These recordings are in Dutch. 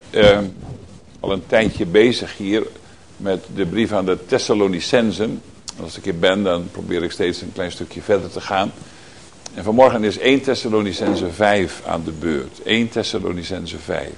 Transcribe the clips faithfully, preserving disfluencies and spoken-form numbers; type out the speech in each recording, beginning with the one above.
uh, al een tijdje bezig hier met de brief aan de Thessalonicenzen. Als ik hier ben, dan probeer ik steeds een klein stukje verder te gaan. En vanmorgen is eerste Thessalonicenzen vijf aan de beurt. eerste Thessalonicenzen vijf.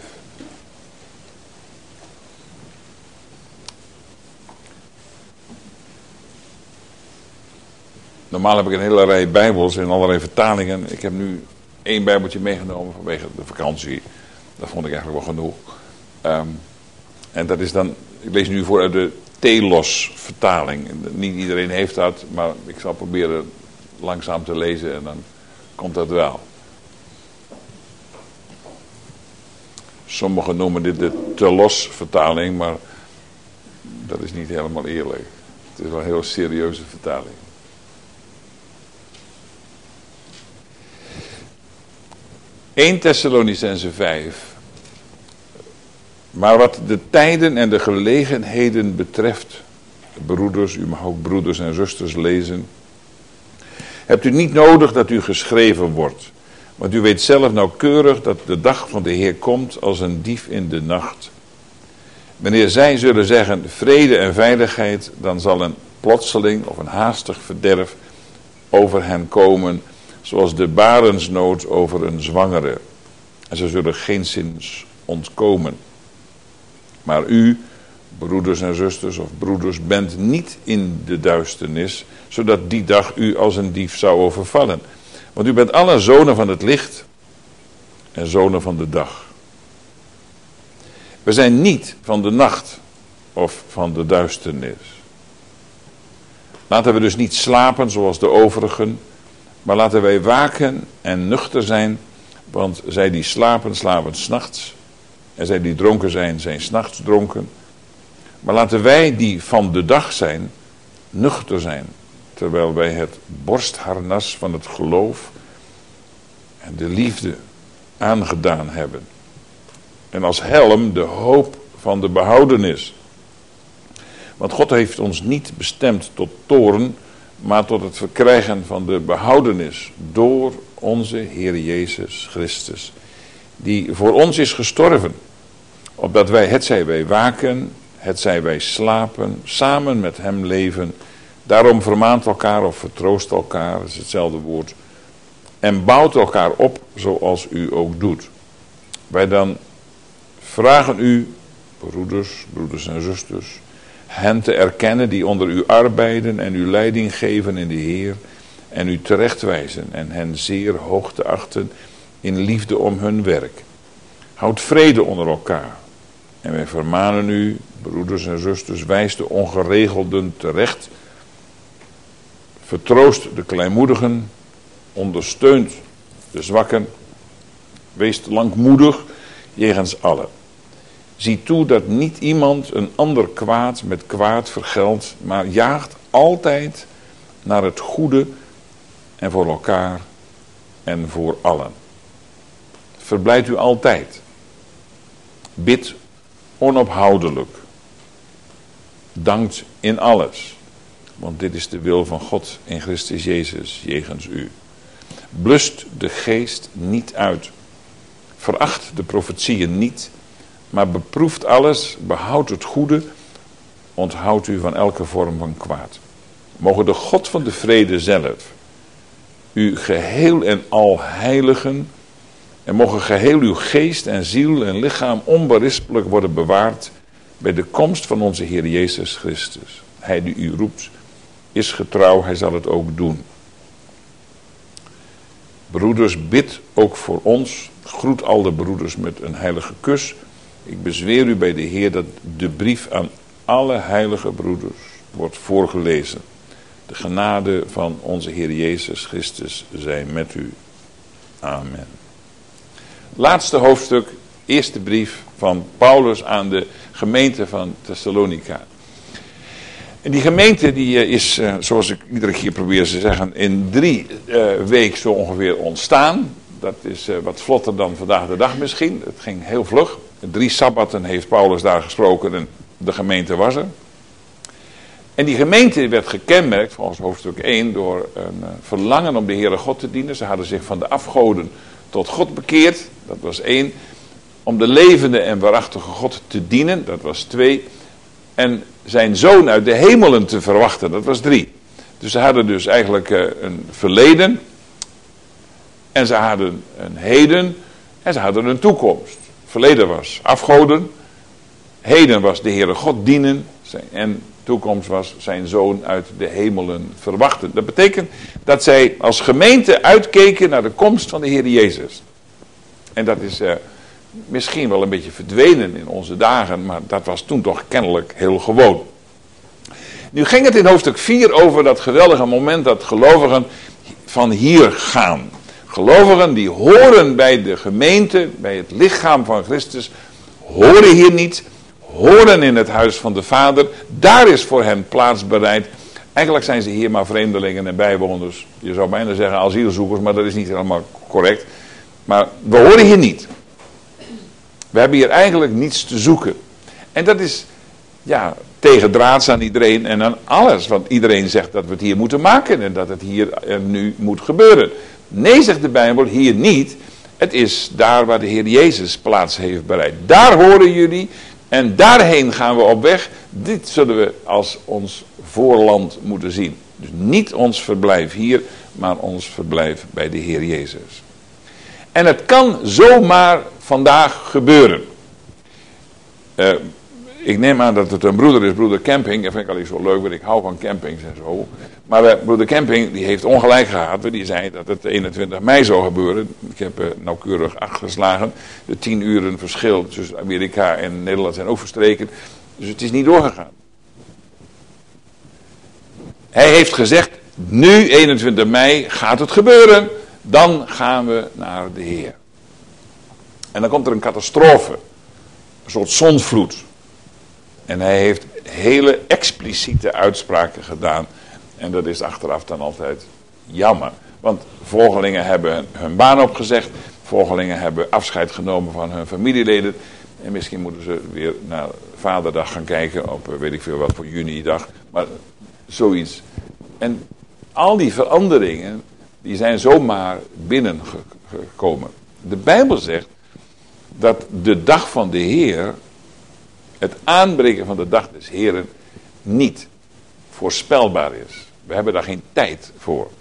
Normaal heb ik een hele rij bijbels in allerlei vertalingen. Ik heb nu één bijbeltje meegenomen vanwege de vakantie. Dat vond ik eigenlijk wel genoeg. Um, en dat is dan, ik lees nu voor uit de Telos vertaling. Niet iedereen heeft dat, maar ik zal proberen langzaam te lezen en dan komt dat wel. Sommigen noemen dit de Telos vertaling, maar dat is niet helemaal eerlijk. Het is wel een heel serieuze vertaling. eerste Thessalonicenzen vijf. Maar wat de tijden en de gelegenheden betreft, broeders, u mag ook broeders en zusters lezen, hebt u niet nodig dat u geschreven wordt. Want u weet zelf nauwkeurig dat de dag van de Heer komt als een dief in de nacht. Wanneer zij zullen zeggen vrede en veiligheid, dan zal een plotseling of een haastig verderf over hen komen, zoals de barensnood over een zwangere. En ze zullen geenszins ontkomen. Maar u, broeders en zusters of broeders, bent niet in de duisternis, zodat die dag u als een dief zou overvallen. Want u bent alle zonen van het licht en zonen van de dag. We zijn niet van de nacht of van de duisternis. Laten we dus niet slapen zoals de overigen, maar laten wij waken en nuchter zijn, want zij die slapen, slapen 's nachts. En zij die dronken zijn, zijn 's nachts dronken. Maar laten wij die van de dag zijn, nuchter zijn, terwijl wij het borstharnas van het geloof en de liefde aangedaan hebben. En als helm de hoop van de behoudenis. Want God heeft ons niet bestemd tot toorn, maar tot het verkrijgen van de behoudenis door onze Heer Jezus Christus, die voor ons is gestorven, opdat wij, hetzij wij waken, hetzij wij slapen, samen met hem leven. Daarom vermaant elkaar of vertroost elkaar, dat is hetzelfde woord, en bouwt elkaar op zoals u ook doet. Wij dan vragen u, broeders, broeders en zusters, hen te erkennen die onder u arbeiden en u leiding geven in de Heer en u terechtwijzen en hen zeer hoog te achten in liefde om hun werk. Houd vrede onder elkaar. En wij vermanen u, broeders en zusters, wijs de ongeregelden terecht. Vertroost de kleinmoedigen, ondersteunt de zwakken. Wees langmoedig jegens allen. Zie toe dat niet iemand een ander kwaad met kwaad vergeldt, maar jaagt altijd naar het goede en voor elkaar en voor allen. Verblijd u altijd. Bid onophoudelijk. Dankt in alles. Want dit is de wil van God in Christus Jezus jegens u. Blust de geest niet uit. Veracht de profetieën niet. Maar beproeft alles, behoudt het goede, onthoudt u van elke vorm van kwaad. Mogen de God van de vrede zelf u geheel en al heiligen, en mogen geheel uw geest en ziel en lichaam onberispelijk worden bewaard bij de komst van onze Heer Jezus Christus. Hij die u roept is getrouw, hij zal het ook doen. Broeders, bid ook voor ons, groet al de broeders met een heilige kus. Ik bezweer u bij de Heer dat de brief aan alle heilige broeders wordt voorgelezen. De genade van onze Heer Jezus Christus zij met u. Amen. Laatste hoofdstuk, eerste brief van Paulus aan de gemeente van Thessalonica. En die gemeente die is, zoals ik iedere keer probeer te zeggen, in drie uh, weken zo ongeveer ontstaan. Dat is uh, wat vlotter dan vandaag de dag misschien. Het ging heel vlug. Drie sabbatten heeft Paulus daar gesproken en de gemeente was er. En die gemeente werd gekenmerkt, volgens hoofdstuk één, door een uh, verlangen om de Heere God te dienen. Ze hadden zich van de afgoden tot God bekeerd. Dat was één om de levende en waarachtige God te dienen, dat was twee. En zijn zoon uit de hemelen te verwachten, dat was drie. Dus ze hadden dus eigenlijk uh, een verleden. En ze hadden een heden. En ze hadden een toekomst. Verleden was afgoden. Heden was de Heere God dienen. En toekomst was zijn zoon uit de hemelen verwachten. Dat betekent dat zij als gemeente uitkeken naar de komst van de Heer Jezus. En dat is uh, misschien wel een beetje verdwenen in onze dagen, maar dat was toen toch kennelijk heel gewoon. Nu ging het in hoofdstuk vier over dat geweldige moment dat gelovigen van hier gaan. Gelovigen die horen bij de gemeente, bij het lichaam van Christus, horen hier niet, horen in het huis van de Vader. Daar is voor hen plaats bereid. Eigenlijk zijn ze hier maar vreemdelingen en bijwoners. Je zou bijna zeggen asielzoekers, maar dat is niet helemaal correct. Maar we horen hier niet. We hebben hier eigenlijk niets te zoeken. En dat is, ja, tegendraads aan iedereen en aan alles. Want iedereen zegt dat we het hier moeten maken en dat het hier en nu moet gebeuren. Nee, zegt de Bijbel, hier niet. Het is daar waar de Heer Jezus plaats heeft bereid. Daar horen jullie en daarheen gaan we op weg. Dit zullen we als ons voorland moeten zien. Dus niet ons verblijf hier, maar ons verblijf bij de Heer Jezus. En het kan zomaar vandaag gebeuren. Uh, ik neem aan dat het een broeder is, broeder Camping. Dat vind ik al zo leuk, want ik hou van campings en zo. Maar uh, broeder Camping die heeft ongelijk gehad. Die zei dat het eenentwintig mei zou gebeuren. Ik heb uh, nauwkeurig afgeslagen. De tien uren verschil tussen Amerika en Nederland zijn ook verstreken. Dus het is niet doorgegaan. Hij heeft gezegd, nu eenentwintig mei gaat het gebeuren. Dan gaan we naar de Heer. En dan komt er een catastrofe. Een soort zondvloed. En hij heeft hele expliciete uitspraken gedaan. En dat is achteraf dan altijd jammer. Want volgelingen hebben hun baan opgezegd. Volgelingen hebben afscheid genomen van hun familieleden. En misschien moeten ze weer naar Vaderdag gaan kijken. Op weet ik veel wat voor junidag. Maar zoiets. En al die veranderingen, die zijn zomaar binnengekomen. De Bijbel zegt dat de dag van de Heer, het aanbreken van de dag des Heeren, niet voorspelbaar is. We hebben daar geen tijd voor.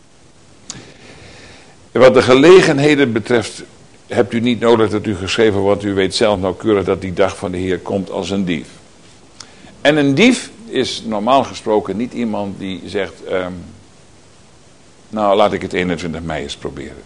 Wat de gelegenheden betreft, hebt u niet nodig dat u geschreven wordt. U weet zelf nauwkeurig dat die dag van de Heer komt als een dief. En een dief is normaal gesproken niet iemand die zegt, Um, nou, laat ik het eenentwintig mei eens proberen.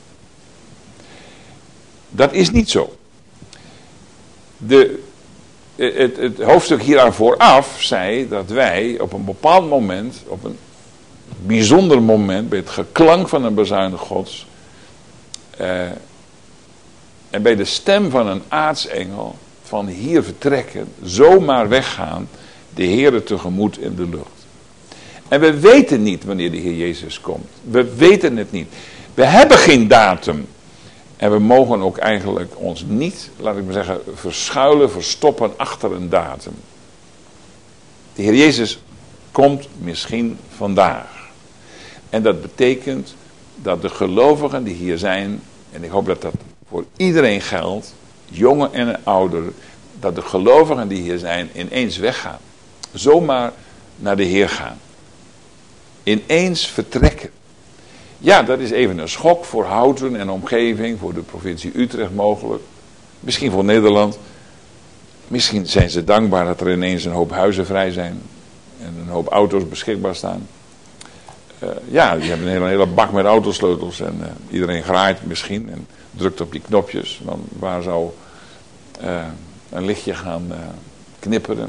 Dat is niet zo. De, het, het hoofdstuk hieraan vooraf zei dat wij op een bepaald moment, op een bijzonder moment, bij het geklank van een bezuinigd Gods, eh, en bij de stem van een aartsengel, van hier vertrekken, zomaar weggaan, de Heere tegemoet in de lucht. En we weten niet wanneer de Heer Jezus komt. We weten het niet. We hebben geen datum. En we mogen ook eigenlijk ons niet, laat ik maar zeggen, verschuilen, verstoppen achter een datum. De Heer Jezus komt misschien vandaag. En dat betekent dat de gelovigen die hier zijn, en ik hoop dat dat voor iedereen geldt, jongen en ouderen, dat de gelovigen die hier zijn ineens weggaan. Zomaar naar de Heer gaan. Ineens vertrekken. Ja, dat is even een schok voor Houten en omgeving, voor de provincie Utrecht mogelijk. Misschien voor Nederland. Misschien zijn ze dankbaar dat er ineens een hoop huizen vrij zijn. En een hoop auto's beschikbaar staan. Uh, ja, die hebben een hele, een hele bak met autosleutels. En uh, iedereen graait misschien en drukt op die knopjes. Want waar zou uh, een lichtje gaan uh, knipperen?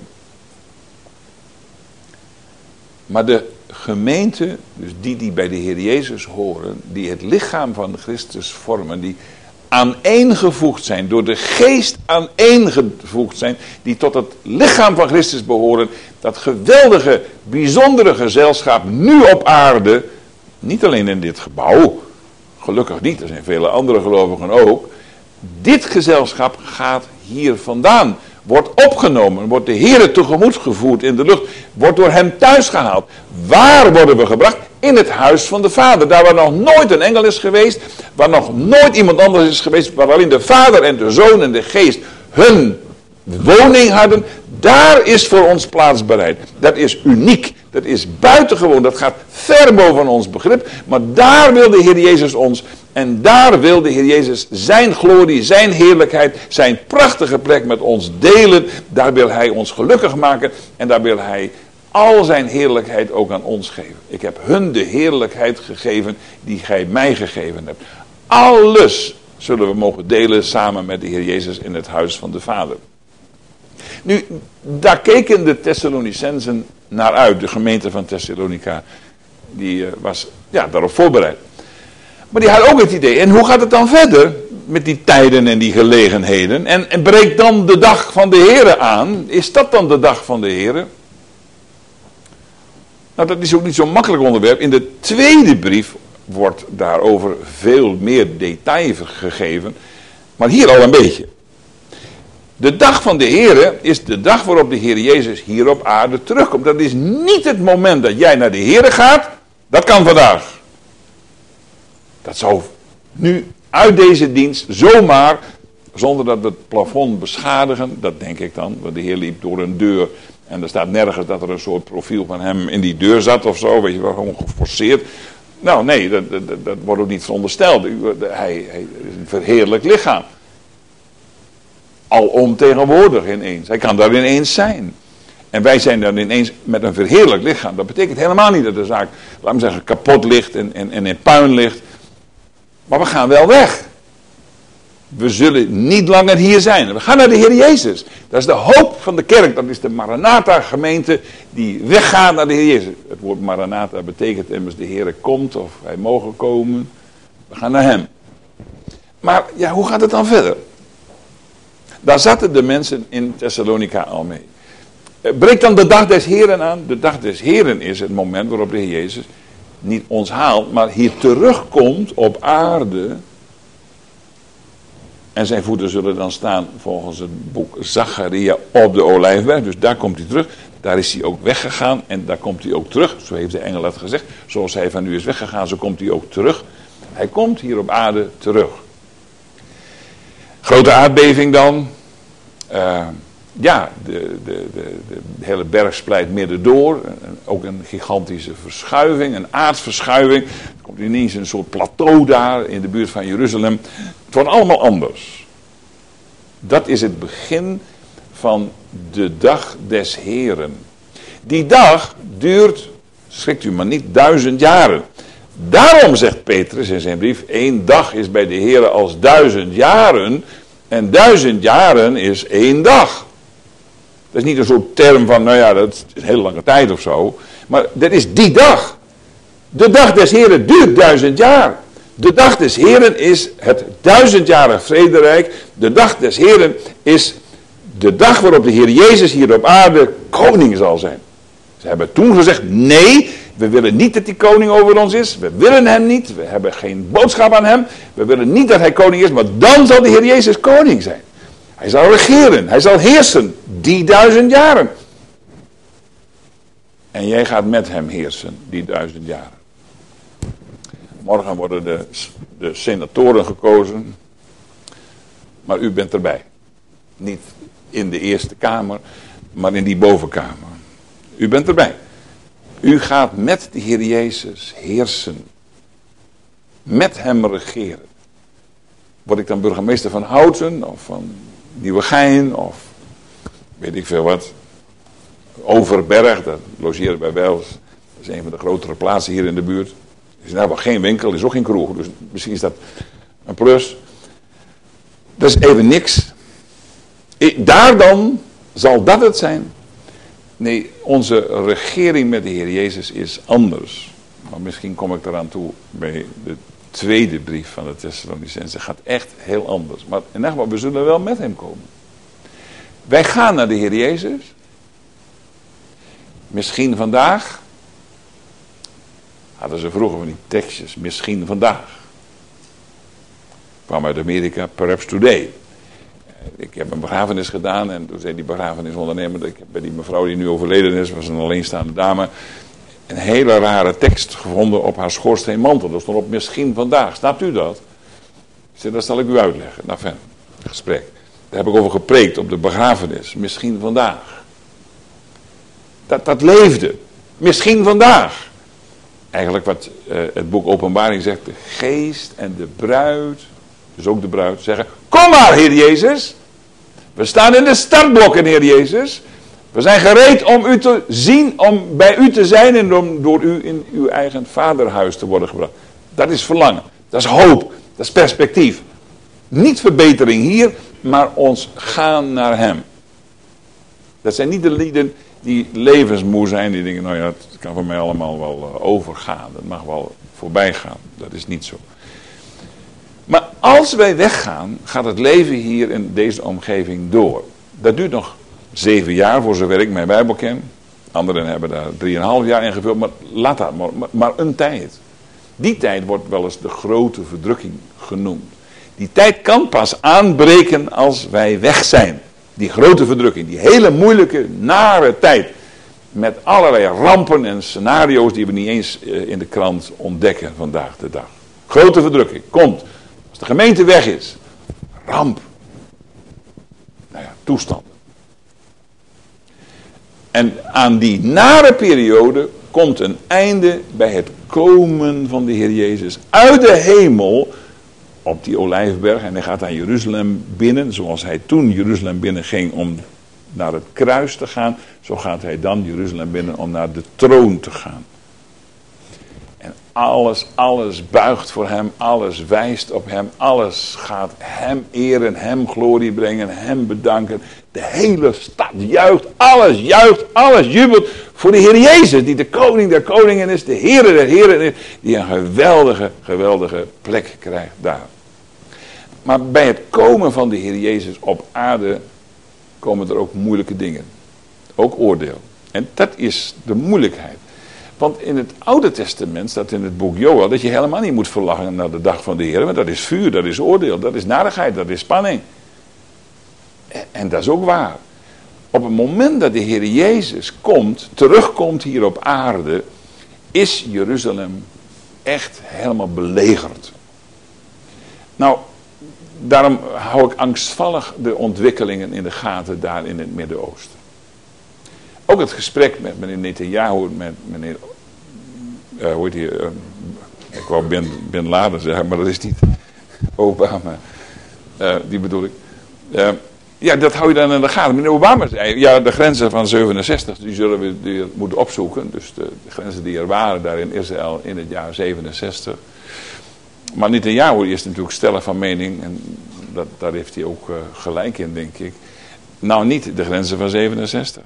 Maar de gemeente, dus die die bij de Heer Jezus horen, die het lichaam van Christus vormen, die aaneengevoegd zijn, door de geest aaneengevoegd zijn, die tot het lichaam van Christus behoren, dat geweldige, bijzondere gezelschap nu op aarde, niet alleen in dit gebouw, gelukkig niet, er zijn vele andere gelovigen ook, dit gezelschap gaat hier vandaan. Wordt opgenomen, wordt de Heere tegemoet gevoerd in de lucht, wordt door hem thuis gehaald. Waar worden we gebracht? in het huis van de Vader. Daar waar nog nooit een engel is geweest, waar nog nooit iemand anders is geweest, waar alleen de Vader en de Zoon en de Geest hun woning hadden, daar is voor ons plaats bereid. Dat is uniek, dat is buitengewoon, dat gaat ver boven ons begrip, maar daar wil de Heer Jezus ons, en daar wil de Heer Jezus zijn glorie, zijn heerlijkheid, zijn prachtige plek met ons delen. Daar wil hij ons gelukkig maken en daar wil hij al zijn heerlijkheid ook aan ons geven. Ik heb hun de heerlijkheid gegeven die gij mij gegeven hebt. Alles zullen we mogen delen samen met de Heer Jezus in het huis van de Vader. Nu, daar keken de Thessalonicensen naar uit. De gemeente van Thessalonica, die uh, was ja, daarop voorbereid. Maar die had ook het idee, en hoe gaat het dan verder met die tijden en die gelegenheden? En, en breekt dan de dag van de Here aan? Is dat dan de dag van de Here? Nou, dat is ook niet zo'n makkelijk onderwerp. In de tweede brief wordt daarover veel meer detail gegeven. Maar hier al een beetje. De dag van de Here is de dag waarop de Heer Jezus hier op aarde terugkomt. Dat is niet het moment dat jij naar de Here gaat. Dat kan vandaag. Dat zou nu uit deze dienst zomaar, zonder dat we het plafond beschadigen, dat denk ik dan, want de Heer liep door een deur en er staat nergens dat er een soort profiel van hem in die deur zat of zo, weet je wel, gewoon geforceerd. Nou nee, dat, dat, dat wordt ook niet verondersteld. Hij, hij is een verheerlijk lichaam. Alomtegenwoordig ineens. Hij kan daar ineens zijn. En wij zijn dan ineens met een verheerlijk lichaam. Dat betekent helemaal niet dat de zaak, laat me zeggen, kapot ligt en, en, en in puin ligt. Maar we gaan wel weg. We zullen niet langer hier zijn. We gaan naar de Heer Jezus. Dat is de hoop van de kerk. Dat is de Maranatha gemeente die weggaat naar de Heer Jezus. Het woord Maranatha betekent immers de Heer komt of wij mogen komen. We gaan naar hem. Maar ja, hoe gaat het dan verder? Daar zaten de mensen in Thessalonica al mee. Breekt dan de dag des Heren aan? De dag des Heren is het moment waarop de Heer Jezus niet ons haalt, maar hier terugkomt op aarde. En zijn voeten zullen dan staan volgens het boek Zacharia op de Olijfberg. Dus daar komt hij terug. Daar is hij ook weggegaan en daar komt hij ook terug. Zo heeft de engel het gezegd. Zoals hij van u is weggegaan, zo komt hij ook terug. Hij komt hier op aarde terug. Grote aardbeving dan. Uh, ja, de, de, de, de hele berg splijt midden door. Ook een gigantische verschuiving, een aardverschuiving. Er komt ineens een soort plateau daar in de buurt van Jeruzalem. Het wordt allemaal anders. Dat is het begin van de dag des Heren. Die dag duurt, schrikt u maar niet, duizend jaren. Daarom zegt Petrus in zijn brief, één dag is bij de Here als duizend jaren. En duizend jaren is één dag. Dat is niet een soort term van, nou ja, dat is een hele lange tijd of zo. Maar dat is die dag. De dag des Heren duurt duizend jaar. De dag des Heren is het duizendjarig vrederijk. De dag des Heren is de dag waarop de Heer Jezus hier op aarde koning zal zijn. Ze hebben toen gezegd, nee, we willen niet dat die koning over ons is. We willen hem niet. We hebben geen boodschap aan hem. We willen niet dat hij koning is, maar dan zal de Heer Jezus koning zijn. Hij zal regeren. Hij zal heersen. Die duizend jaren. En jij gaat met hem heersen. Die duizend jaren. Morgen worden de, de senatoren gekozen. Maar u bent erbij. Niet in de Eerste Kamer. Maar in die bovenkamer. U bent erbij. U gaat met de Heer Jezus heersen. Met hem regeren. Word ik dan burgemeester van Houten of van Nieuwegein of weet ik veel wat. Overberg, daar logeren wij wel. Dat is een van de grotere plaatsen hier in de buurt. Er is nou wel geen winkel, er is ook geen kroeg. Dus misschien is dat een plus. Dat is even niks. Daar dan zal dat het zijn. Nee, onze regering met de Heer Jezus is anders. Maar misschien kom ik eraan toe bij de tweede brief van de Thessalonicenzen. Het gaat echt heel anders. Maar in ieder geval, we zullen wel met hem komen. Wij gaan naar de Heer Jezus. Misschien vandaag. Hadden ze vroeger van die tekstjes. Misschien vandaag. Kwam uit Amerika, perhaps today. Ik heb een begrafenis gedaan en toen zei die begrafenisondernemer, ik heb bij die mevrouw die nu overleden is, was een alleenstaande dame. een hele rare tekst gevonden op haar schoorsteenmantel. Dat stond op misschien vandaag. Snapt u dat? Ik zei, dat zal ik u uitleggen. Nou, fijn, gesprek. Daar heb ik over gepreekt op de begrafenis. Misschien vandaag. Dat, dat leefde. Misschien vandaag. Eigenlijk wat uh, het boek Openbaring zegt. De geest en de bruid. Dus ook de bruid zeggen. Kom maar, Heer Jezus. We staan in de startblokken, Heer Jezus. We zijn gereed om u te zien. Om bij u te zijn. En om door u in uw eigen vaderhuis te worden gebracht. Dat is verlangen. Dat is hoop. Dat is perspectief. Niet verbetering hier. Maar ons gaan naar hem. Dat zijn niet de lieden die levensmoe zijn. Die denken, nou ja, het kan voor mij allemaal wel uh, overgaan. Dat mag wel voorbij gaan. Dat is niet zo. Maar als wij weggaan, gaat het leven hier in deze omgeving door. Dat duurt nog zeven jaar, voor zover ik mijn Bijbel ken. Anderen hebben daar drieënhalf jaar in gevuld. Maar laat dat maar, maar, maar een tijd. Die tijd wordt wel eens de grote verdrukking genoemd. Die tijd kan pas aanbreken als wij weg zijn. Die grote verdrukking, die hele moeilijke, nare tijd. Met allerlei rampen en scenario's die we niet eens in de krant ontdekken vandaag de dag. Grote verdrukking, komt. Als de gemeente weg is. Ramp. Nou ja, toestanden. En aan die nare periode komt een einde bij het komen van de Heer Jezus uit de hemel op die Olijfberg. En hij gaat aan Jeruzalem binnen, zoals hij toen Jeruzalem binnen ging om naar het kruis te gaan. Zo gaat hij dan Jeruzalem binnen om naar de troon te gaan. En alles, alles buigt voor hem, alles wijst op hem, alles gaat hem eren, hem glorie brengen, hem bedanken. De hele stad juicht, alles juicht, alles jubelt voor de Heer Jezus, die de koning der koningen is, de Heer der heren is, die een geweldige, geweldige plek krijgt daar. Maar bij het komen van de Heer Jezus op aarde komen er ook moeilijke dingen. Ook oordeel. En dat is de moeilijkheid. Want in het Oude Testament staat in het boek Joël dat je helemaal niet moet verlangen naar de dag van de Heer. Want dat is vuur, dat is oordeel, dat is narigheid, dat is spanning. En, en dat is ook waar. Op het moment dat de Heer Jezus komt, terugkomt hier op aarde, is Jeruzalem echt helemaal belegerd. Nou, daarom hou ik angstvallig de ontwikkelingen in de gaten daar in het Midden-Oosten. Ook het gesprek met meneer Netanyahu, met meneer, uh, hoe heet hij, uh, ik wou Bin, Bin Laden zeggen, maar dat is niet Obama, uh, die bedoel ik. Uh, ja, dat hou je dan in de gaten. Meneer Obama zei, ja, de grenzen van zevenenzestig, die zullen we die moeten opzoeken. Dus de, de grenzen die er waren daar in Israël in het jaar zevenenzestig. Maar Netanyahu is natuurlijk stellig van mening, en dat, daar heeft hij ook uh, gelijk in, denk ik. Nou, niet de grenzen van zevenenzestig.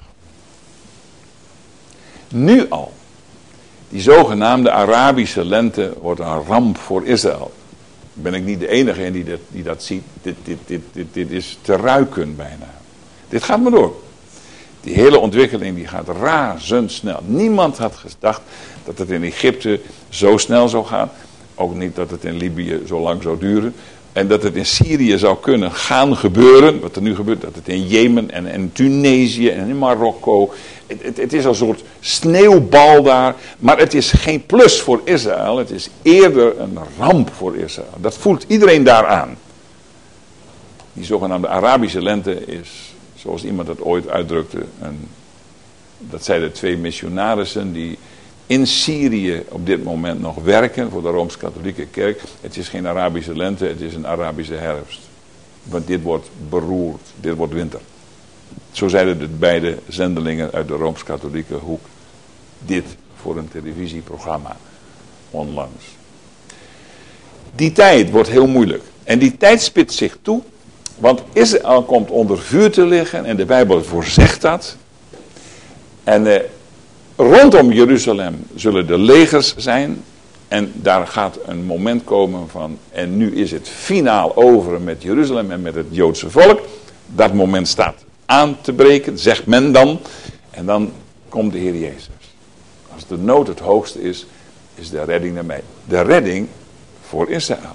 Nu al, die zogenaamde Arabische lente wordt een ramp voor Israël. Ben ik niet de enige in die dat, die dat ziet. Dit, dit, dit, dit, dit is te ruiken bijna. Dit gaat maar door. Die hele ontwikkeling die gaat razendsnel. Niemand had gedacht dat het in Egypte zo snel zou gaan. Ook niet dat het in Libië zo lang zou duren. En dat het in Syrië zou kunnen gaan gebeuren. Wat er nu gebeurt. Dat het in Jemen en in Tunesië en in Marokko. Het, het, het is een soort sneeuwbal daar. Maar het is geen plus voor Israël. Het is eerder een ramp voor Israël. Dat voelt iedereen daaraan. Die zogenaamde Arabische lente is, zoals iemand dat ooit uitdrukte. Een, dat zeiden twee missionarissen die in Syrië op dit moment nog werken voor de Rooms-Katholieke Kerk. Het is geen Arabische lente, het is een Arabische herfst. Want dit wordt beroerd, dit wordt winter. Zo zeiden de beide zendelingen uit de Rooms-Katholieke hoek. Dit voor een televisieprogramma onlangs. Die tijd wordt heel moeilijk. En die tijd spitst zich toe. Want Israël komt onder vuur te liggen. En de Bijbel voorzegt dat. En eh, rondom Jeruzalem zullen de legers zijn. En daar gaat een moment komen van. En nu is het finaal over met Jeruzalem en met het Joodse volk. Dat moment staat aan te breken, zegt men dan. En dan komt de Heer Jezus. Als de nood het hoogste is, is de redding ermee. De redding voor Israël.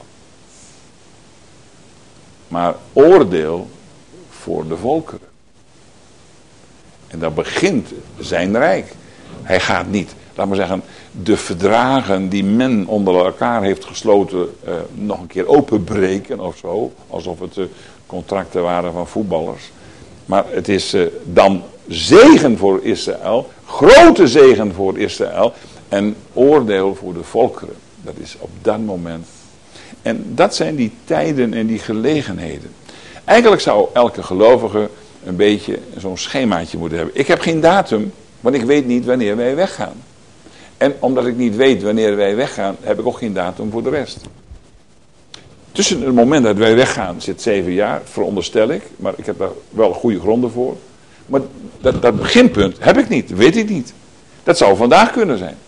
Maar oordeel voor de volkeren. En dan begint zijn rijk. Hij gaat niet laat maar zeggen, de verdragen die men onder elkaar heeft gesloten uh, nog een keer openbreken of zo. Alsof het uh, contracten waren van voetballers. Maar het is uh, dan zegen voor Israël, grote zegen voor Israël en oordeel voor de volkeren. Dat is op dat moment. En dat zijn die tijden en die gelegenheden. Eigenlijk zou elke gelovige een beetje zo'n schemaatje moeten hebben. Ik heb geen datum, want ik weet niet wanneer wij weggaan. En omdat ik niet weet wanneer wij weggaan, heb ik ook geen datum voor de rest. Tussen het moment dat wij weggaan zit zeven jaar, veronderstel ik. Maar ik heb daar wel goede gronden voor. Maar dat, dat beginpunt heb ik niet, weet ik niet. Dat zou vandaag kunnen zijn.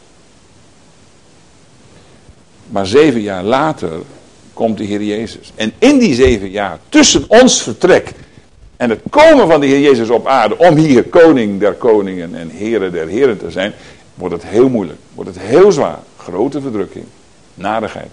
Maar zeven jaar later komt de Heer Jezus. En in die zeven jaar, tussen ons vertrek en het komen van de Heer Jezus op aarde, om hier koning der koningen en heren der heren te zijn, wordt het heel moeilijk. Wordt het heel zwaar. Grote verdrukking. Narigheid.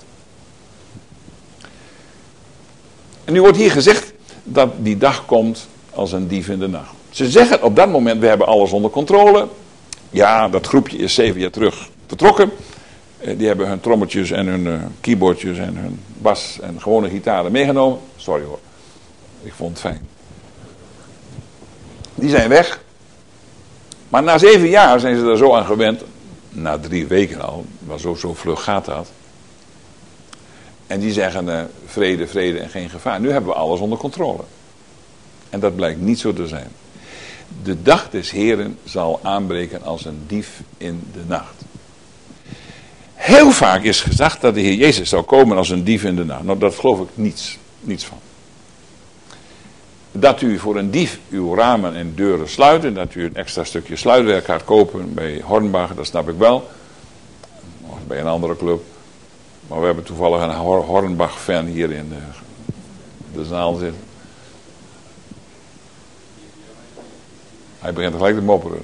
En nu wordt hier gezegd dat die dag komt als een dief in de nacht. Ze zeggen op dat moment, we hebben alles onder controle. Ja, dat groepje is zeven jaar terug vertrokken. Die hebben hun trommeltjes en hun uh, keyboardjes en hun bas en gewone gitaren meegenomen. Sorry hoor, ik vond het fijn. Die zijn weg. Maar na zeven jaar zijn ze er zo aan gewend. Na drie weken al, maar zo, zo vlug gaat dat. En die zeggen uh, vrede, vrede en geen gevaar. Nu hebben we alles onder controle. En dat blijkt niet zo te zijn. De dag des Heren zal aanbreken als een dief in de nacht. Heel vaak is gezegd dat de Heer Jezus zou komen als een dief in de nacht. Nou, dat geloof ik niets, niets van. Dat u voor een dief uw ramen en deuren sluit en dat u een extra stukje sluitwerk gaat kopen bij Hornbach, dat snap ik wel. Of bij een andere club. Maar we hebben toevallig een Hornbach-fan hier in de, de zaal zitten. Hij begint gelijk te mopperen.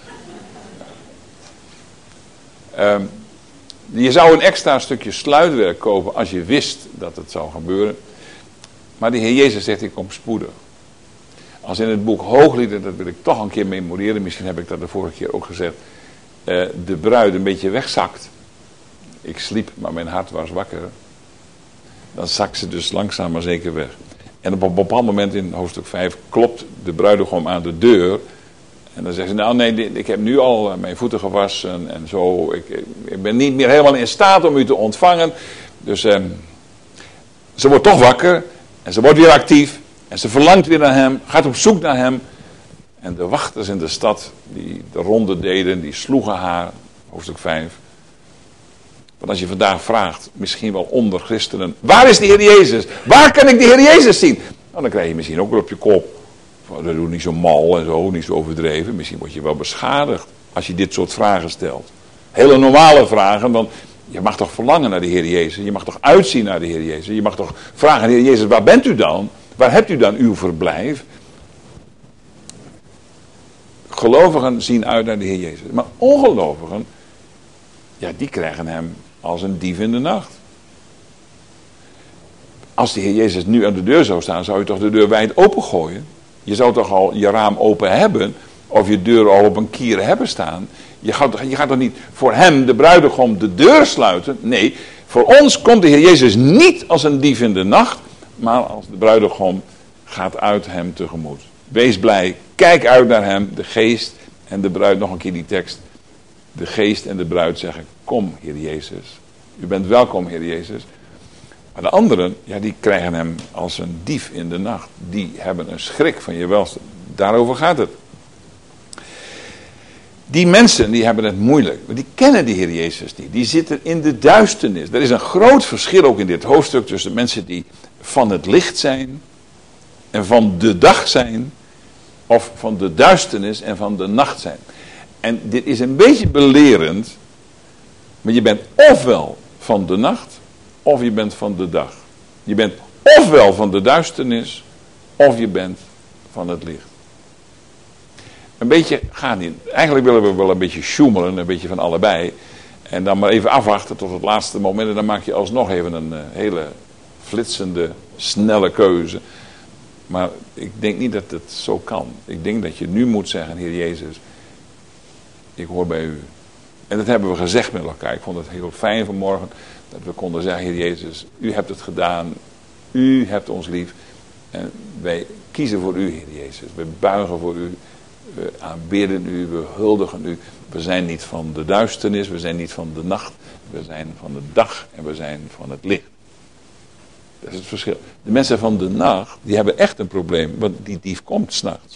Um, je zou een extra stukje sluitwerk kopen als je wist dat het zou gebeuren. Maar de Heer Jezus zegt, ik kom spoedig. Als in het boek Hooglieden, dat wil ik toch een keer memoreren. Misschien heb ik dat de vorige keer ook gezegd. Uh, de bruid een beetje wegzakt. Ik sliep, maar mijn hart was wakker. Dan zakt ze dus langzaam maar zeker weg. En op een bepaald moment in hoofdstuk vijf klopt de bruidegom aan de deur. En dan zegt ze, nou nee, ik heb nu al mijn voeten gewassen en zo. Ik, ik ben niet meer helemaal in staat om u te ontvangen. Dus eh, ze wordt toch wakker. En ze wordt weer actief. En ze verlangt weer naar hem. Gaat op zoek naar hem. En de wachters in de stad die de ronde deden, die sloegen haar. Hoofdstuk vijf. Want als je vandaag vraagt, misschien wel onder christenen, waar is de Heer Jezus? Waar kan ik de Heer Jezus zien? Nou, dan krijg je misschien ook wel op je kop. Dat doe niet zo mal en zo, niet zo overdreven. Misschien word je wel beschadigd als je dit soort vragen stelt. Hele normale vragen, want je mag toch verlangen naar de Heer Jezus. Je mag toch uitzien naar de Heer Jezus. Je mag toch vragen, Heer Jezus, waar bent u dan? Waar hebt u dan uw verblijf? Gelovigen zien uit naar de Heer Jezus. Maar ongelovigen, ja, die krijgen hem als een dief in de nacht. Als de Heer Jezus nu aan de deur zou staan, zou je toch de deur wijd opengooien? Je zou toch al je raam open hebben, of je deur al op een kier hebben staan. Je gaat, je gaat toch niet voor hem, de bruidegom, de deur sluiten? Nee, voor ons komt de Heer Jezus niet als een dief in de nacht, maar als de bruidegom gaat uit hem tegemoet. Wees blij, kijk uit naar hem, de geest en de bruid, nog een keer die tekst. De geest en de bruid zeggen, kom Heer Jezus. U bent welkom Heer Jezus. Maar de anderen, ja, die krijgen hem als een dief in de nacht. Die hebben een schrik van je welste. Daarover gaat het. Die mensen, die hebben het moeilijk. Want die kennen de Heer Jezus niet. Die zitten in de duisternis. Er is een groot verschil ook in dit hoofdstuk tussen mensen die van het licht zijn en van de dag zijn. Of van de duisternis en van de nacht zijn. En dit is een beetje belerend. Maar je bent ofwel van de nacht, of je bent van de dag. Je bent ofwel van de duisternis, of je bent van het licht. Een beetje gaat niet. Eigenlijk willen we wel een beetje sjoemelen, een beetje van allebei. En dan maar even afwachten tot het laatste moment. En dan maak je alsnog even een uh, hele flitsende, snelle keuze. Maar ik denk niet dat het zo kan. Ik denk dat je nu moet zeggen, Heer Jezus, ik hoor bij u. En dat hebben we gezegd met elkaar. Ik vond het heel fijn vanmorgen dat we konden zeggen, Heer Jezus, u hebt het gedaan. U hebt ons lief. En wij kiezen voor u, Heer Jezus. We buigen voor u. We aanbidden u. We huldigen u. We zijn niet van de duisternis. We zijn niet van de nacht. We zijn van de dag. En we zijn van het licht. Dat is het verschil. De mensen van de nacht, die hebben echt een probleem. Want die dief komt 's nachts.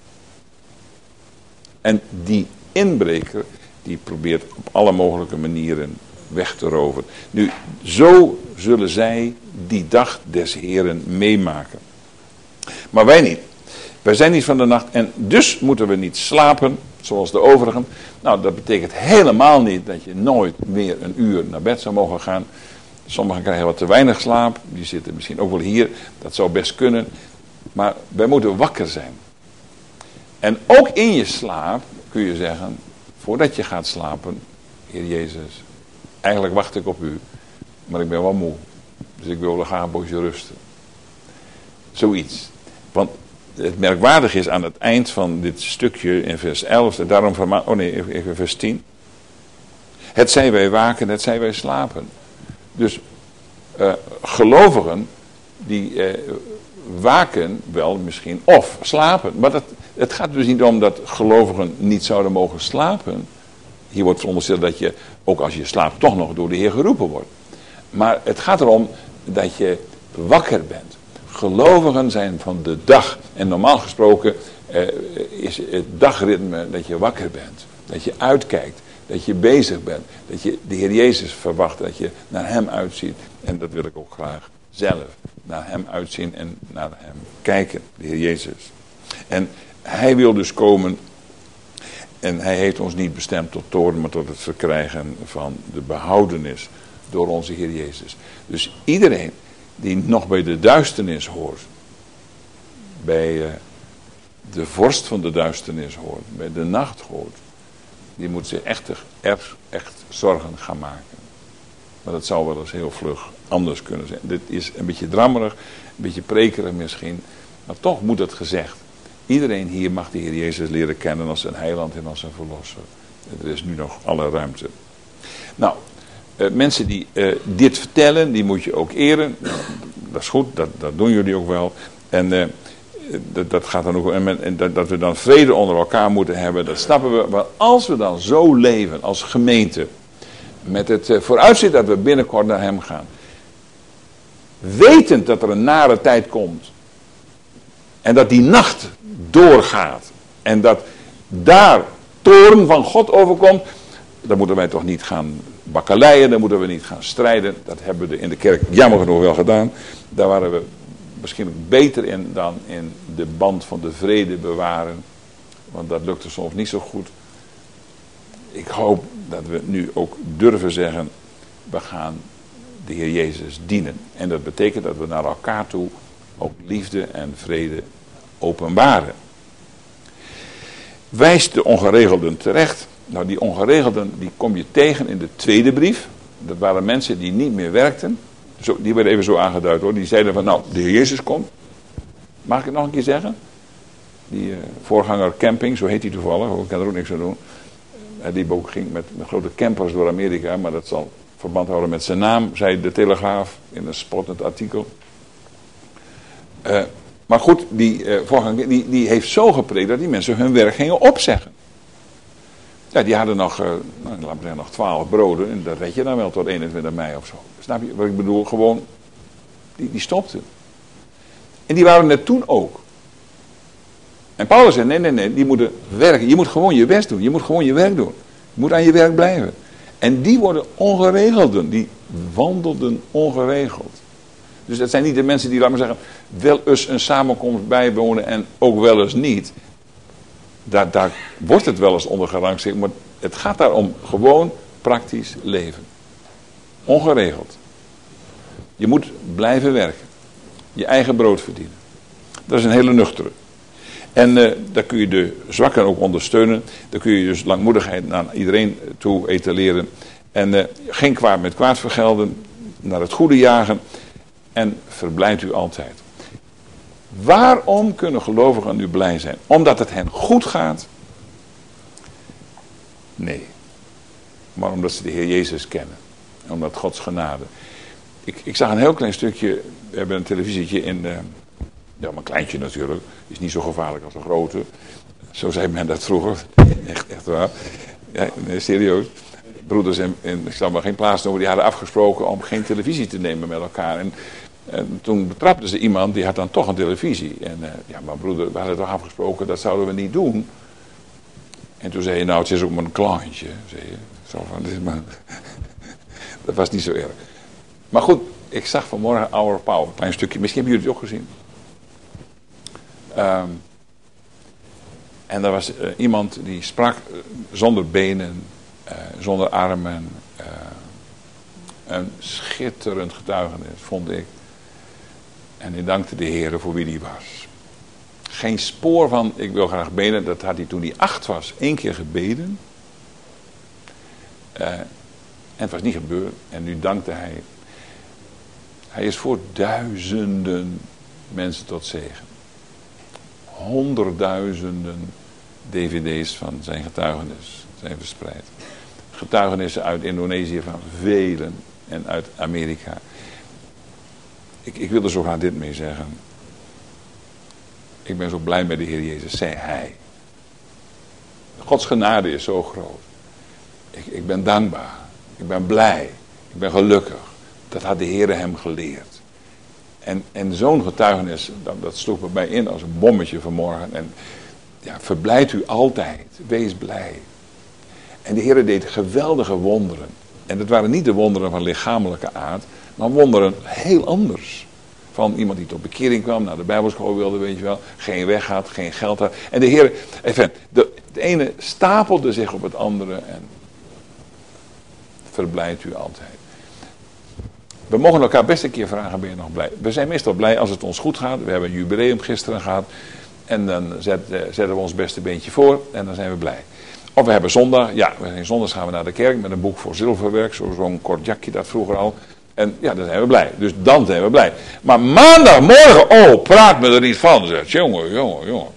En die inbreker, die probeert op alle mogelijke manieren weg te roven. Nu, zo zullen zij die dag des Heren meemaken. Maar wij niet. Wij zijn niet van de nacht en dus moeten we niet slapen zoals de overigen. Nou, dat betekent helemaal niet dat je nooit meer een uur naar bed zou mogen gaan. Sommigen krijgen wat te weinig slaap. Die zitten misschien ook wel hier. Dat zou best kunnen. Maar wij moeten wakker zijn. En ook in je slaap kun je zeggen, voordat je gaat slapen, Heer Jezus, eigenlijk wacht ik op u, maar ik ben wel moe. Dus ik wil wel graag een poosje rusten. Zoiets. Want het merkwaardige is aan het eind van dit stukje in vers elf, en daarom van, oh nee, even vers tien. Het zij wij waken, het zij wij slapen. Dus uh, gelovigen die uh, waken wel misschien of slapen. Maar dat, het gaat dus niet om dat gelovigen niet zouden mogen slapen. Hier wordt verondersteld dat je, ook als je slaapt, toch nog door de Heer geroepen wordt. Maar het gaat erom dat je wakker bent. Gelovigen zijn van de dag. En normaal gesproken uh, is het dagritme dat je wakker bent. Dat je uitkijkt. Dat je bezig bent. Dat je de Heer Jezus verwacht. Dat je naar hem uitziet. En dat wil ik ook graag zelf. Naar hem uitzien en naar hem kijken. De Heer Jezus. En hij wil dus komen. En hij heeft ons niet bestemd tot toorn. Maar tot het verkrijgen van de behoudenis. Door onze Heer Jezus. Dus iedereen die nog bij de duisternis hoort. Bij uh, de vorst van de duisternis hoort. Bij de nacht hoort. Die moet zich echt, echt, echt zorgen gaan maken. Maar dat zou wel eens heel vlug anders kunnen zijn. Dit is een beetje drammerig, een beetje prekerig misschien. Maar toch moet het gezegd. Iedereen hier mag de Heer Jezus leren kennen als zijn heiland en als zijn verlosser. Er is nu nog alle ruimte. Nou, uh, mensen die uh, dit vertellen, die moet je ook eren. Dat is goed, dat, dat doen jullie ook wel. En uh, dat, dat gaat dan ook. En, en dat, dat we dan vrede onder elkaar moeten hebben, dat snappen we. Maar als we dan zo leven als gemeente, met het uh, vooruitzicht dat we binnenkort naar hem gaan, wetend dat er een nare tijd komt, en dat die nacht doorgaat, en dat daar toorn van God overkomt, dan moeten wij toch niet gaan bakkeleien, dan moeten we niet gaan strijden. Dat hebben we in de kerk jammer genoeg wel gedaan. Daar waren we misschien beter in dan in de band van de vrede bewaren. Want dat lukte soms niet zo goed. Ik hoop dat we nu ook durven zeggen, we gaan de Heer Jezus dienen. En dat betekent dat we naar elkaar toe ook liefde en vrede openbaren. Wijst de ongeregelden terecht. Nou, die ongeregelden die kom je tegen in de tweede brief. Dat waren mensen die niet meer werkten. Zo, die werden even zo aangeduid hoor. Die zeiden van, nou, de Heer Jezus komt. Mag ik het nog een keer zeggen? Die uh, voorganger Camping, zo heet hij toevallig. Ik kan er ook niks aan doen. Uh, die ook ging met, met grote campers door Amerika. Maar dat zal verband houden met zijn naam, zei de Telegraaf in een spottend artikel. Uh, maar goed, die uh, voorganger die, die heeft zo gepreekt dat die mensen hun werk gingen opzeggen. Ja, die hadden nog, uh, nou, laten we zeggen, nog twaalf broden. En dat red je dan wel tot eenentwintig mei of zo. Snap je wat ik bedoel? Gewoon, die, die stopten. En die waren er toen ook. En Paulus zei, nee, nee, nee, die moeten werken. Je moet gewoon je best doen. Je moet gewoon je werk doen. Je moet aan je werk blijven. En die worden ongeregelden. Die wandelden ongeregeld. Dus dat zijn niet de mensen die, laten we zeggen, wel eens een samenkomst bijwonen en ook wel eens niet. Daar, daar wordt het wel eens onder gerangschikt, maar het gaat daar om gewoon praktisch leven. Ongeregeld. Je moet blijven werken. Je eigen brood verdienen. Dat is een hele nuchtere. En uh, daar kun je de zwakken ook ondersteunen. Daar kun je dus langmoedigheid naar iedereen toe etaleren. En uh, geen kwaad met kwaad vergelden. Naar het goede jagen. En verblijdt u altijd. Waarom kunnen gelovigen nu blij zijn? Omdat het hen goed gaat? Nee. maar omdat ze de Heer Jezus kennen. Omdat Gods genade. Ik, ik zag een heel klein stukje, we hebben een televisietje in, uh, ja, maar een kleintje natuurlijk, is niet zo gevaarlijk als een grote. Zo zei men dat vroeger, echt, echt waar. Ja, nee, serieus. Broeders en, en ik zal maar geen plaats noemen, die hadden afgesproken om geen televisie te nemen met elkaar. En, en toen betrapten ze iemand, die had dan toch een televisie. En uh, ja, maar broeder, we hadden toch afgesproken, dat zouden we niet doen. En toen zei je, nou, het is ook maar een kleintje, zei je. Zo van, dit is maar... Dat was niet zo erg. Maar goed, ik zag vanmorgen Hour of Power, een klein stukje. Misschien hebben jullie het ook gezien. Um, en er was uh, iemand die sprak uh, zonder benen, uh, zonder armen. Uh, een schitterend getuigenis, vond ik. En ik dankte de Heer voor wie die was. Geen spoor van, ik wil graag benen. Dat had hij toen hij acht was, één keer gebeden. Uh, En het was niet gebeurd. En nu dankte hij. Hij is voor duizenden mensen tot zegen. Honderdduizenden D V D's van zijn getuigenis zijn verspreid. Getuigenissen uit Indonesië van velen. En uit Amerika. Ik, ik wil er zo graag dit mee zeggen. Ik ben zo blij met de Heer Jezus, zei hij. Gods genade is zo groot. Ik, ik ben dankbaar. Ik ben blij. Ik ben gelukkig. Dat had de Heer hem geleerd. En, en zo'n getuigenis, dat, dat sloeg bij mij in als een bommetje vanmorgen. En ja, verblijdt u altijd. Wees blij. En de Heer deed geweldige wonderen. En dat waren niet de wonderen van lichamelijke aard, maar wonderen heel anders. Van iemand die tot bekering kwam, naar de Bijbelschool wilde, weet je wel. Geen weg had, geen geld had. En de Heer, even, de, de ene stapelde zich op het andere en verblijdt u altijd. We mogen elkaar best een keer vragen, ben je nog blij? We zijn meestal blij als het ons goed gaat. We hebben een jubileum gisteren gehad. En dan zet, zetten we ons beste beentje voor en dan zijn we blij. Of we hebben zondag. Ja, we zijn zondags gaan we naar de kerk met een boek voor zilverwerk. Zo'n kort jakje dat vroeger al. En ja, dan zijn we blij. Dus dan zijn we blij. Maar maandagmorgen, oh, praat me er niet van. Zegt, jongen, jongen, jongen.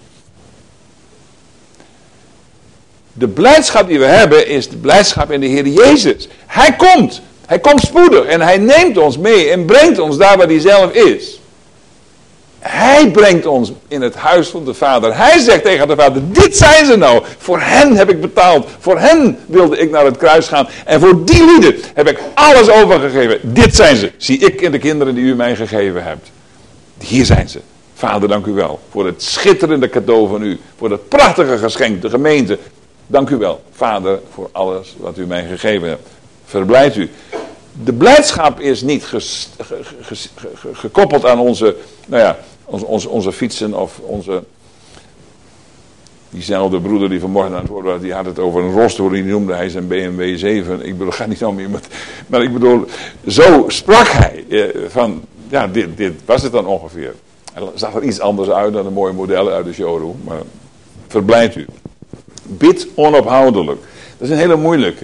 De blijdschap die we hebben is de blijdschap in de Heer Jezus. Hij komt. Hij komt spoedig en hij neemt ons mee en brengt ons daar waar hij zelf is. Hij brengt ons in het huis van de Vader. Hij zegt tegen de Vader, dit zijn ze nou. Voor hen heb ik betaald. Voor hen wilde ik naar het kruis gaan. En voor die lieden heb ik alles overgegeven. Dit zijn ze. Zie ik en de kinderen die u mij gegeven hebt. Hier zijn ze. Vader, dank u wel. Voor het schitterende cadeau van u. Voor het prachtige geschenk, de gemeente. Dank u wel, Vader, voor alles wat u mij gegeven hebt. Verblijd u. De blijdschap is niet ges, ge, ge, ge, gekoppeld aan onze, nou ja, onze, onze, onze fietsen of onze... Diezelfde broeder die vanmorgen aan het woord was, die had het over een rolstoel, die noemde hij zijn B M W zeven. Ik bedoel, ga niet om iemand. Maar ik bedoel, zo sprak hij. Eh, van, ja, dit, dit was het dan ongeveer. Hij zag er iets anders uit dan de mooie modellen uit de showroom. Maar verblijd u. Bid onophoudelijk. Dat is een hele moeilijke.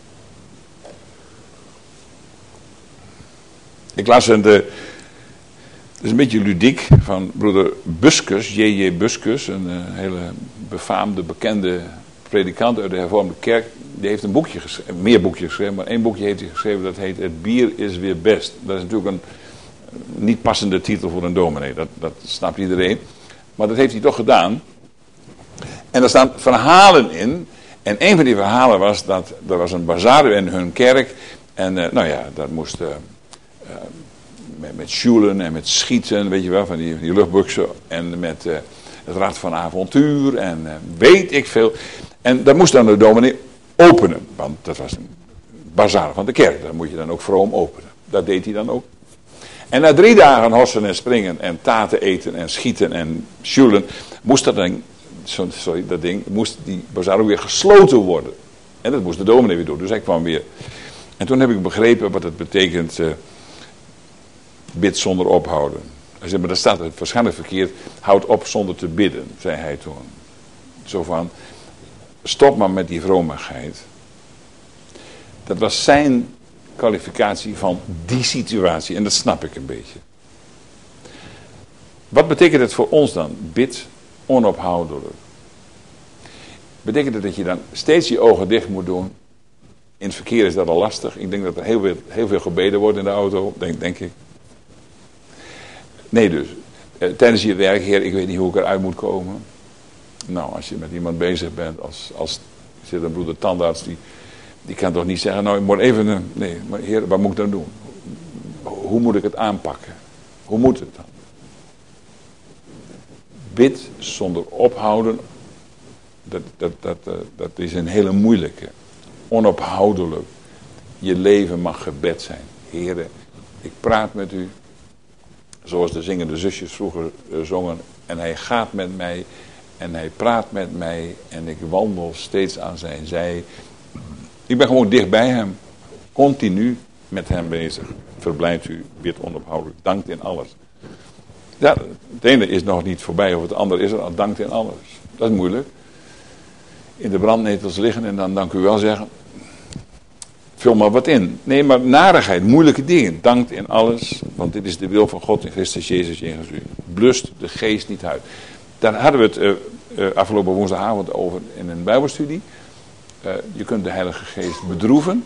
Ik las een, de, het is een beetje ludiek, van broeder Buskus, J J Buskus, een uh, hele befaamde, bekende predikant uit de hervormde kerk. Die heeft een boekje geschreven, meer boekjes geschreven, maar één boekje heeft hij geschreven, dat heet Het bier is weer best. Dat is natuurlijk een niet passende titel voor een dominee, dat, dat snapt iedereen. Maar dat heeft hij toch gedaan. En er staan verhalen in. En een van die verhalen was dat er was een bazaar in hun kerk. En uh, nou ja, dat moest uh, uh, met, met sjoelen en met schieten, weet je wel, van die, die luchtbuksen. En met uh, het rad van avontuur en uh, weet ik veel. En dat moest dan de dominee openen. Want dat was een bazaar van de kerk. Dat moet je dan ook vroom openen. Dat deed hij dan ook. En na drie dagen hossen en springen en taten eten en schieten en sjoelen, moest dat dan... Sorry, dat ding, moest die bazaar ook weer gesloten worden. En dat moest de dominee weer doen. Dus hij kwam weer. En toen heb ik begrepen wat het betekent. Uh, bid zonder ophouden. Hij zei, maar daar staat het waarschijnlijk verkeerd. Houd op zonder te bidden, zei hij toen. Zo van, stop maar met die vromigheid. Dat was zijn kwalificatie van die situatie. En dat snap ik een beetje. Wat betekent het voor ons dan? Bid onophoudelijk. Betekent het dat je dan steeds je ogen dicht moet doen In het verkeer is dat al lastig. Ik denk dat er heel veel, heel veel gebeden wordt in de auto, denk, denk ik. Nee dus, eh, tijdens je werk, Heer, ik weet niet hoe ik eruit moet komen. Nou, als je met iemand bezig bent, als, als zit een broeder tandarts, die, die kan toch niet zeggen, nou ik moet even, een, nee, maar Heer, wat moet ik dan doen? Hoe moet ik het aanpakken? Hoe moet het dan? Bid zonder ophouden, dat, dat, dat, dat is een hele moeilijke. Onophoudelijk. Je leven mag gebed zijn. Heere, ik praat met u, zoals de zingende zusjes vroeger uh, zongen, en hij gaat met mij, en hij praat met mij, en ik wandel steeds aan zijn zij. Ik ben gewoon dicht bij hem, continu met hem bezig. Verblijft u, bid onophoudelijk, dankt in alles. Ja, het ene is nog niet voorbij, of het andere is er al, dankt in alles. Dat is moeilijk. In de brandnetels liggen en dan dank u wel zeggen. Vul maar wat in. Nee, maar narigheid, moeilijke dingen. Dankt in alles, want dit is de wil van God in Christus Jezus jegens u. Blust de geest niet uit. Daar hadden we het uh, uh, afgelopen woensdagavond over in een bijbelstudie. Uh, je kunt de Heilige Geest bedroeven.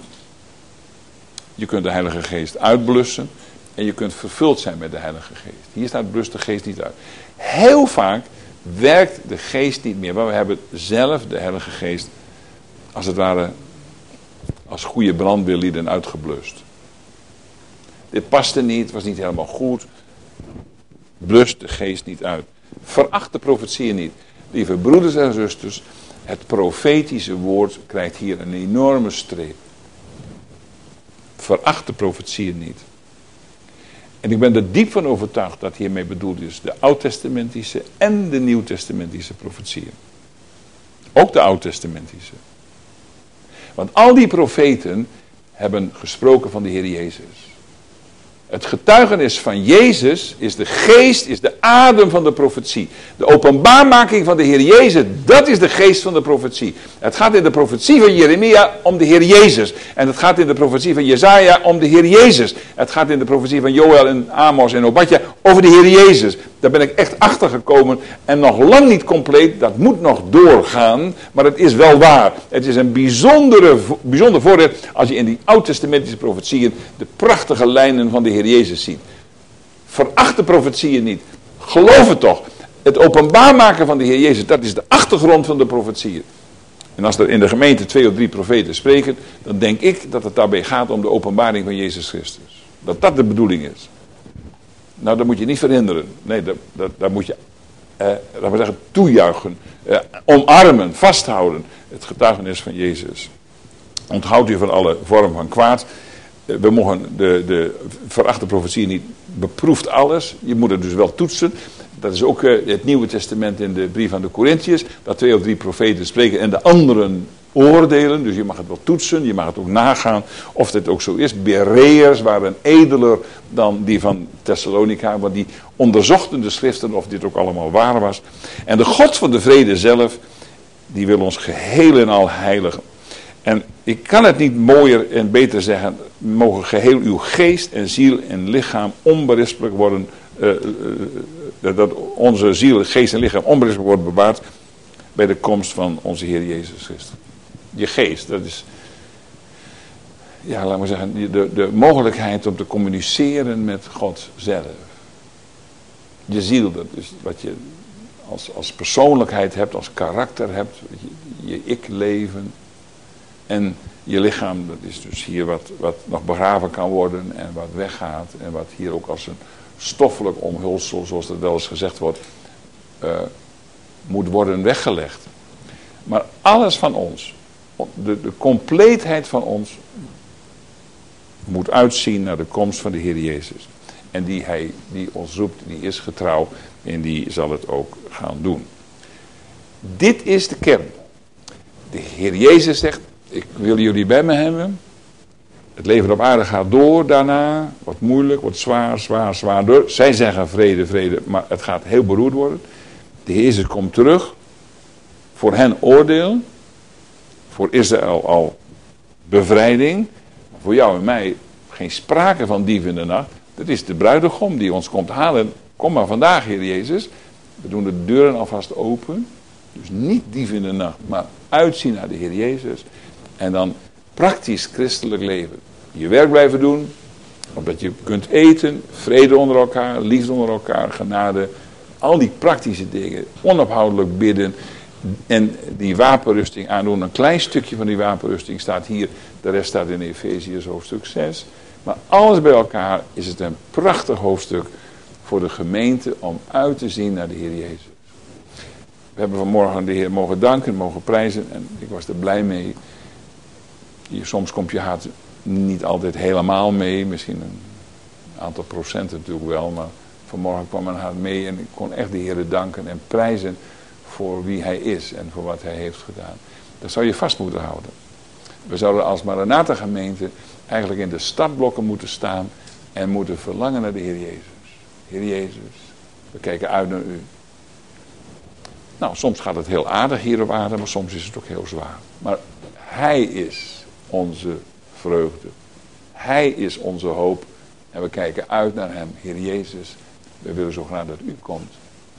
Je kunt de Heilige Geest uitblussen. En je kunt vervuld zijn met de Heilige Geest. Hier staat blust de geest niet uit. Heel vaak werkt de geest niet meer. Maar we hebben zelf de Heilige Geest, als het ware, als goede brandweerlieden uitgeblust. Dit paste niet, was niet helemaal goed. Blust de geest niet uit. Veracht de profetieën niet. Lieve broeders en zusters, het profetische woord krijgt hier een enorme streep. Veracht de profetieën niet. En ik ben er diep van overtuigd dat hiermee bedoeld is de oud-testamentische en de nieuw-testamentische profetieën. Ook de oud-testamentische. Want al die profeten hebben gesproken van de Heer Jezus. Het getuigenis van Jezus is de geest, is de adem van de profetie. De openbaarmaking van de Heer Jezus, dat is de geest van de profetie. Het gaat in de profetie van Jeremia om de Heer Jezus. En het gaat in de profetie van Jesaja om de Heer Jezus. Het gaat in de profetie van Joël en Amos en Obadja over de Heer Jezus. Daar ben ik echt achter gekomen. En nog lang niet compleet, dat moet nog doorgaan. Maar het is wel waar. Het is een bijzondere, bijzonder voorrecht als je in die oud-testamentische profetieën de prachtige lijnen van de Heer Jezus ziet. Veracht de profetieën niet. Geloof het toch. Het openbaarmaken van de Heer Jezus, dat is de achtergrond van de profetieën. En als er in de gemeente twee of drie profeten spreken, dan denk ik dat het daarbij gaat om de openbaring van Jezus Christus. Dat dat de bedoeling is. Nou, dat moet je niet verhinderen. Nee, dat, dat, dat moet je, eh, laten we zeggen, toejuichen, eh, omarmen, vasthouden. Het getuigenis van Jezus. Onthoud u van alle vorm van kwaad. Eh, we mogen de, de verachte profetie niet, beproeft alles. Je moet het dus wel toetsen. Dat is ook uh, het Nieuwe Testament in de brief aan de Corinthiërs. Dat twee of drie profeten spreken en de anderen oordelen. Dus je mag het wel toetsen, je mag het ook nagaan of dit ook zo is. Bereërs waren edeler dan die van Thessalonica. Want die onderzochten de schriften of dit ook allemaal waar was. En de God van de vrede zelf, die wil ons geheel en al heiligen. En ik kan het niet mooier en beter zeggen. Mogen geheel uw geest en ziel en lichaam onberispelijk worden. Uh, uh, dat onze ziel, geest en lichaam onberispelijk wordt bewaard bij de komst van onze Heer Jezus Christus. Je geest, dat is, ja, laat maar zeggen, de, de mogelijkheid om te communiceren met God zelf. Je ziel, dat is wat je als, als persoonlijkheid hebt, als karakter hebt, je, je ik-leven. En je lichaam, dat is dus hier wat, wat nog begraven kan worden en wat weggaat. En wat hier ook als een stoffelijk omhulsel, zoals dat wel eens gezegd wordt, uh, moet worden weggelegd. Maar alles van ons, de, de compleetheid van ons, moet uitzien naar de komst van de Heer Jezus. En die, hij, die ons roept, die is getrouw en die zal het ook gaan doen. Dit is de kern. De Heer Jezus zegt, ik wil jullie bij me hebben. Het leven op aarde gaat door daarna. Wordt moeilijk, wordt zwaar, zwaar, zwaarder. Zij zeggen vrede, vrede, maar het gaat heel beroerd worden. De Heer Jezus komt terug. Voor hen oordeel. Voor Israël al bevrijding. Voor jou en mij geen sprake van dief in de nacht. Dat is de bruidegom die ons komt halen. Kom maar vandaag, Heer Jezus. We doen de deuren alvast open. Dus niet dief in de nacht, maar uitzien naar de Heer Jezus. En dan praktisch christelijk leven. Je werk blijven doen, opdat je kunt eten, vrede onder elkaar, liefde onder elkaar, genade. Al die praktische dingen, onophoudelijk bidden en die wapenrusting aandoen. Een klein stukje van die wapenrusting staat hier, de rest staat in Efeziërs hoofdstuk zes. Maar alles bij elkaar is het een prachtig hoofdstuk voor de gemeente om uit te zien naar de Heer Jezus. We hebben vanmorgen de Heer mogen danken, mogen prijzen en ik was er blij mee. Soms komt je hart niet altijd helemaal mee, misschien een aantal procent natuurlijk wel, maar vanmorgen kwam mijn hart mee en ik kon echt de Heer danken en prijzen voor wie Hij is en voor wat Hij heeft gedaan. Dat zou je vast moeten houden. We zouden als Maranatha gemeente eigenlijk in de startblokken moeten staan en moeten verlangen naar de Heer Jezus. Heer Jezus, we kijken uit naar U. Nou, soms gaat het heel aardig hier op aarde, maar soms is het ook heel zwaar. Maar Hij is onze vreugde. Hij is onze hoop. En we kijken uit naar Hem. Heer Jezus, we willen zo graag dat U komt.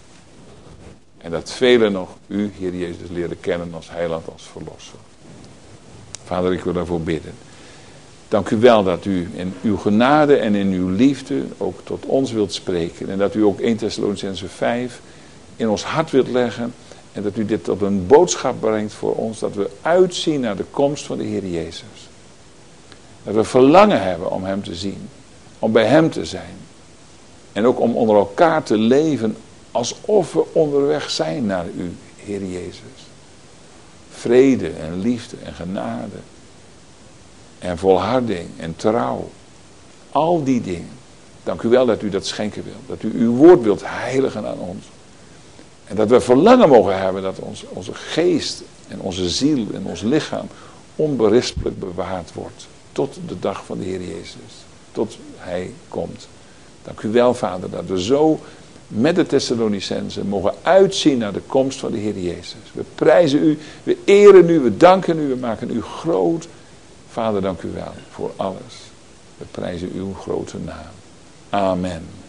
En dat velen nog U, Heer Jezus, leren kennen als heiland, als verlosser. Vader, ik wil daarvoor bidden. Dank U wel dat U in Uw genade en in Uw liefde ook tot ons wilt spreken. En dat U ook eerste Thessalonicenzen vijf in ons hart wilt leggen. En dat U dit tot een boodschap brengt voor ons. Dat we uitzien naar de komst van de Heer Jezus. Dat we verlangen hebben om Hem te zien. Om bij Hem te zijn. En ook om onder elkaar te leven alsof we onderweg zijn naar U, Heer Jezus. Vrede en liefde en genade. En volharding en trouw. Al die dingen. Dank U wel dat U dat schenken wilt. Dat U Uw woord wilt heiligen aan ons. En dat we verlangen mogen hebben dat ons, onze geest en onze ziel en ons lichaam onberispelijk bewaard wordt. Tot de dag van de Heer Jezus. Tot Hij komt. Dank U wel, Vader, dat we zo met de Thessalonicenzen mogen uitzien naar de komst van de Heer Jezus. We prijzen U, we eren U, we danken U, we maken U groot. Vader, dank U wel voor alles. We prijzen Uw grote naam. Amen.